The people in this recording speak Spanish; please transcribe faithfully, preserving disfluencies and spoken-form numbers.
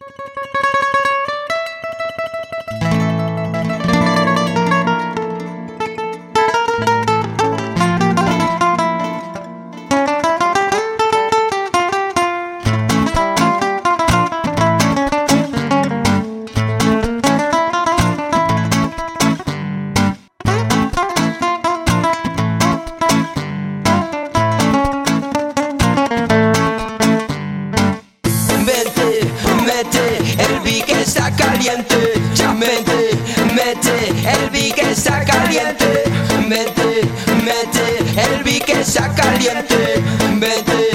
El beat que está caliente, ya mete, mete, el beat que está caliente, mete, mete, el beat que está caliente, mete.